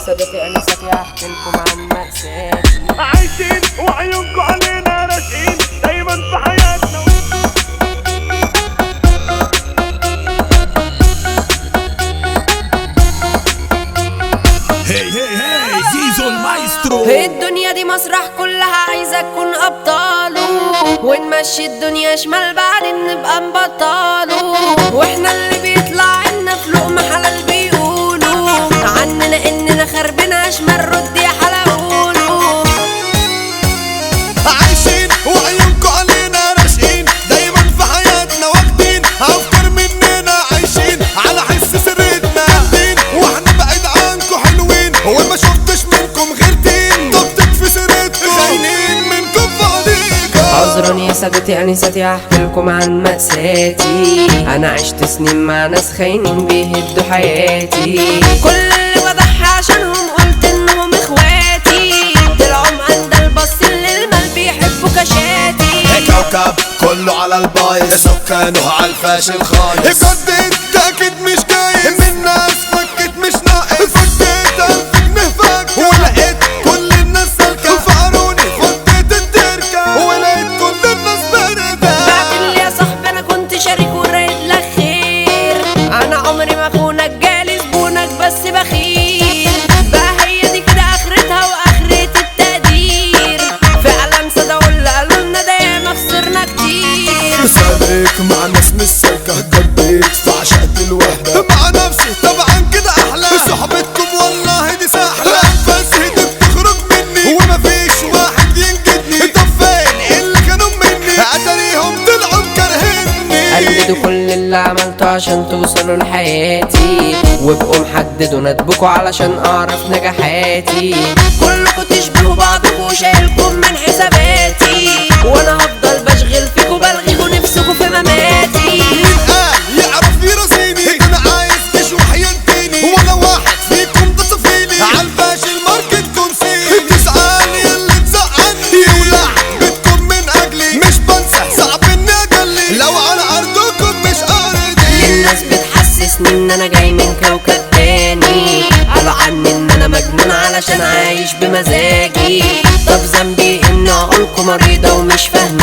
سادتي انساتي احكي لكم عن مأساتي. عايشين وعيونكم علينا راشقين دايما في حياتنا. هي زيزو المايسترو. الدنيا دي مسرح كلها عايزة تكون أبطاله، ونمشي الدنيا شمال بعدين نبقى نبطاله، واحنا اللي بيطلع لنا في لقمة حلال بيقولوا عننا إننا خربنا شمال رد يا حلاقولوا. عايشين وعيونكم علينا راشقين دايما في حياتنا واخدين أفكار مننا عايشين على حس سرتنا جامدين، واحنا بعيد عنكم حلوين وما شفتش منكم غير دين ضبطت في سرتكم خاينين منكم فاضيكم. عذرا يا سادتي انساتي هحكي لكم عن مأساتي. انا عشت سنين مع ناس خاينين بيهدوا حياتي، كل اللي بضحي عشانهم قلت انهم اخواتي، طلعوا مقندل باصين للمال بيحبوا كشاتي. كوكب كله على البايظ سكانه على الفاشل خالص. بجد انت اكيد مش جايز من ناس فكت مش ناقص، فكيت 1000 جنيه فكة ولقيت كل الناس سالكة فقروني فضيت التركة ولقيت كل الناس باردة. بعتلي يا صاحبي انا كنت شريك ورايد لك خير، انا عمري ما اخونك جالي زبونك بس بخيل، بقى هي دي كده اخرتها واخرة التقدير، فعلا صدقوا اللي قالولنا ده ياما خسرنا كتير. سالك مع ناس مش سالكة جديت فعشقت الوحدة مع نفسي طبعا كده احلى، صحبتكم والله دي سهلة بس هدك تخرج مني ومفيش واحد ينجدني. طب فين اللي كانوا مني اتاريهم طلعوا مكرهني. قلدوا كل اللي عملته عشان توصلوا لحياتي، وابقوا محددوا ندبكوا علشان اعرف نجاحاتي، كلكوا تشبهوا بعضكوا وشايلكم من حساباتي، وانا هفضل بشغل فيكوا بلغيكوا نفسكوا في مماتي. يعرف يراسيني انا عايز تشوح ينتيني ولا واحد فيكم ده صفيلي عالفاشل ماركتكم سيني. تسألني اللي تزعلني يولع بيتكم من اجلي مش بنسى صعب اني اجلي لو على ارضكم مش ارضي. الناس بتحسسني ان انا جاي من كوكب تاني، قالوا عني ان انا مجنون علشان عايش بمزاجي، طب ذنبي ان عقولكم مريضة ومش فاهمة